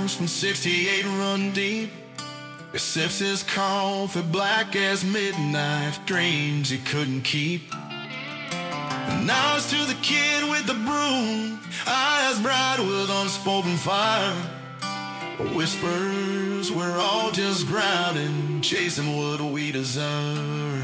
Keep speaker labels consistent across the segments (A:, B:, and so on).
A: hours from 68 run deep. He sips his coffee black as midnight, dreams he couldn't keep. And now it's to the kid with the broom, eyes bright with unspoken fire. Whispers, we're all just grounding, chasing what we desire.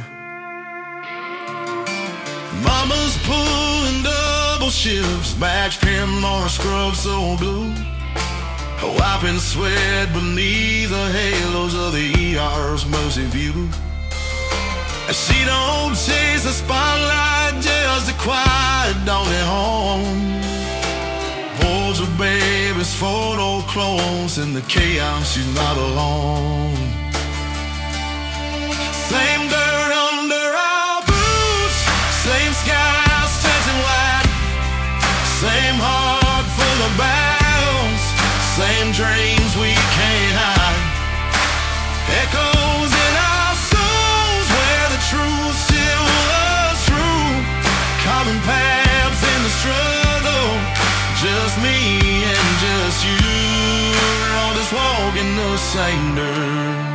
A: Mama's pulling double shifts, badge trim or a scrub so blue, wiping sweat beneath the halos of the ER's mercy view. And she don't chase the spotlight, just a quiet dog at home. Holds her baby's photo close in the chaos, she's not alone. Same dirt under our boots, same skies touching white, same heart full of battles, same dreams we can't hide. Echoes in our souls where the truth still was true. Common paths in the struggle, just me and just you. We're all just walking the same dirt.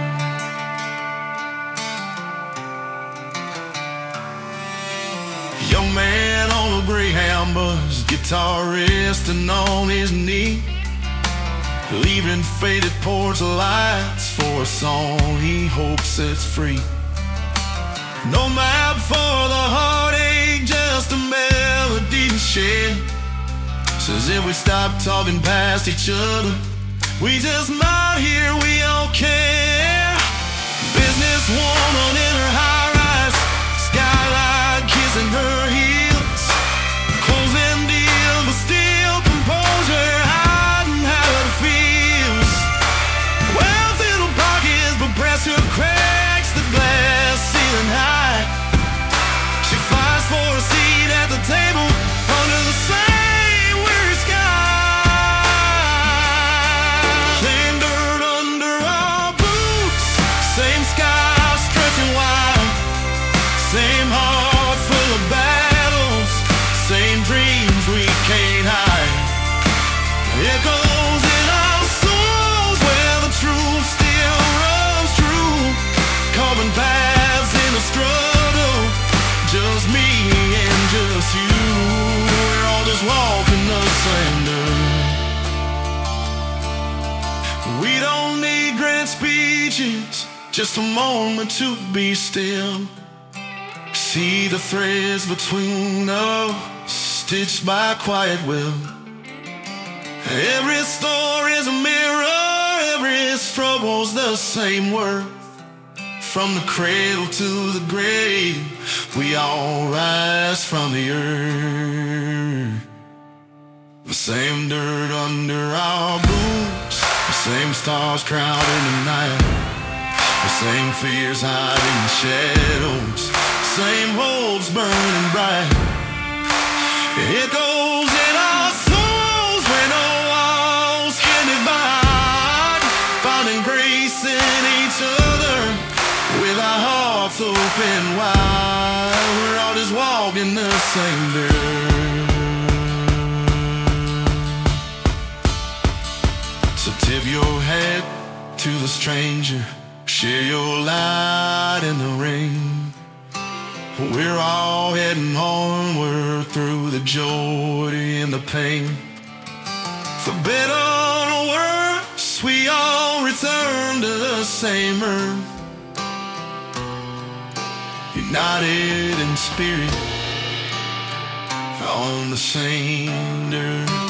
A: Young man on a Greyhound bus, guitar resting on his knee, leaving faded porch lights for a song he hopes sets free. No map for the heartache, just a melody to share. Says if we stop talking past each other, we just might hear we all care. Business woman in her high-rise, skylight kissing her heels, closing deal but still composure, hiding how it feels. Wealth in her pockets but pressure cracks the glass ceiling high. She fights for a seat at the table under the same weary sky. Same dirt under our boots, same sky stretching wide, same heart full of battles, same dreams we can't hide. Echoes in our souls where the truth still runs true. Carbon paths in a struggle, just me and just you. We're all just walking the same dirt. We don't need grand speeches, just a moment to be still. See the threads between us, stitched by quiet will. Every story's a mirror, every struggle's the same worth. From the cradle to the grave, we all rise from the earth. The same dirt under our boots, the same stars crowding the night, the same fears hiding the shadows, same hopes burning bright. It goes in our souls where no walls can divide, finding grace in each other with our hearts open wide. We're all just walking the same dirt. So tip your hat to the stranger, share your light in the rain. We're all heading onward through the joy and the pain. For better or worse, we all return to the same earth, united in spirit on the same dirt.